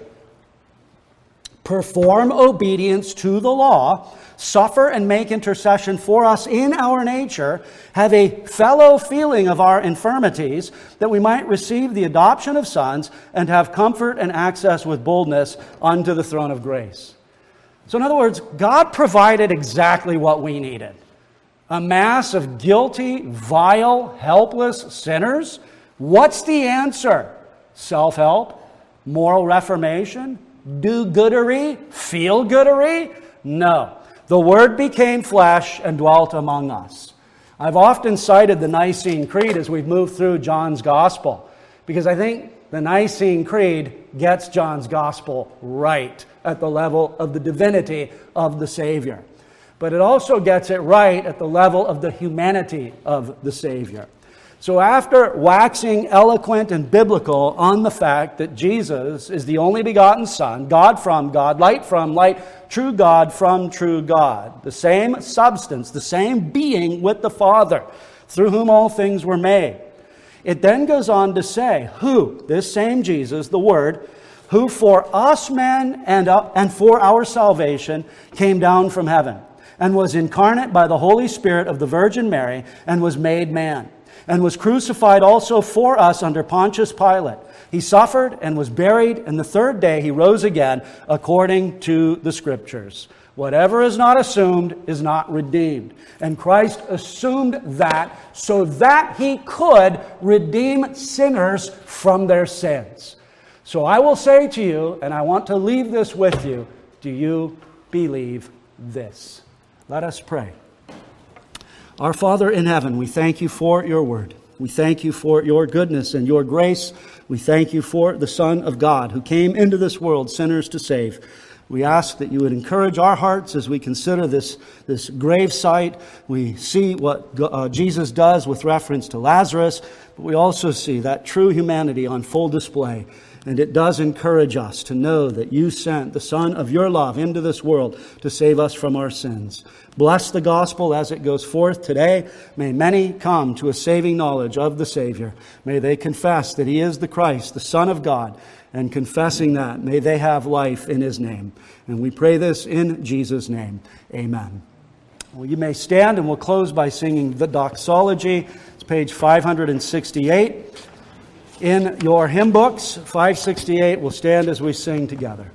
perform obedience to the law, suffer and make intercession for us in our nature, have a fellow feeling of our infirmities, that we might receive the adoption of sons and have comfort and access with boldness unto the throne of grace. So in other words, God provided exactly what we needed. A mass of guilty, vile, helpless sinners. What's the answer? Self-help? Moral reformation? Do-goodery? Feel-goodery? No. The Word became flesh and dwelt among us. I've often cited the Nicene Creed as we've moved through John's Gospel, because I think the Nicene Creed gets John's Gospel right at the level of the divinity of the Savior. But it also gets it right at the level of the humanity of the Savior. So after waxing eloquent and biblical on the fact that Jesus is the only begotten Son, God from God, light from light, true God from true God, the same substance, the same being with the Father, through whom all things were made, it then goes on to say, who, this same Jesus, the Word, who for us men and for our salvation came down from heaven, and was incarnate by the Holy Spirit of the Virgin Mary, and was made man, and was crucified also for us under Pontius Pilate. He suffered and was buried, and the third day he rose again according to the Scriptures. Whatever is not assumed is not redeemed. And Christ assumed that so that he could redeem sinners from their sins. So I will say to you, and I want to leave this with you, do you believe this? Let us pray. Our Father in heaven, we thank you for your word. We thank you for your goodness and your grace. We thank you for the Son of God who came into this world sinners to save. We ask that you would encourage our hearts as we consider this grave site. We see what Jesus does with reference to Lazarus, but we also see that true humanity on full display. And it does encourage us to know that you sent the Son of your love into this world to save us from our sins. Bless the gospel as it goes forth today. May many come to a saving knowledge of the Savior. May they confess that he is the Christ, the Son of God. And confessing that, may they have life in his name. And we pray this in Jesus' name. Amen. Well, you may stand, and we'll close by singing the doxology. It's page 568. In your hymn books, 568, we'll stand as we sing together.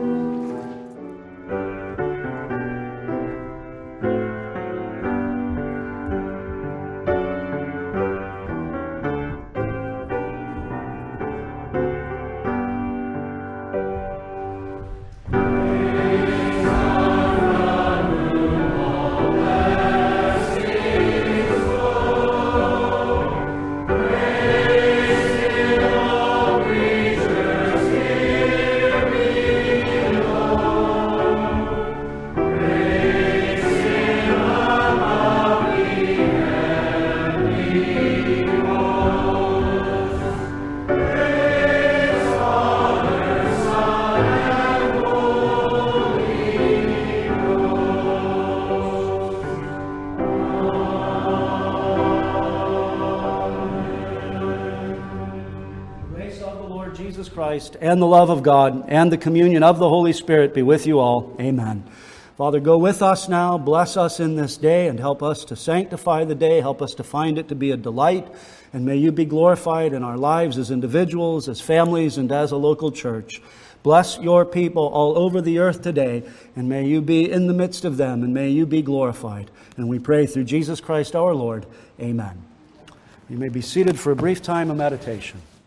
Christ and the love of God and the communion of the Holy Spirit be with you all. Amen. Father, go with us now. Bless us in this day and help us to sanctify the day. Help us to find it to be a delight. And may you be glorified in our lives as individuals, as families, and as a local church. Bless your people all over the earth today, and may you be in the midst of them, and may you be glorified. And we pray through Jesus Christ our Lord. Amen. You may be seated for a brief time of meditation.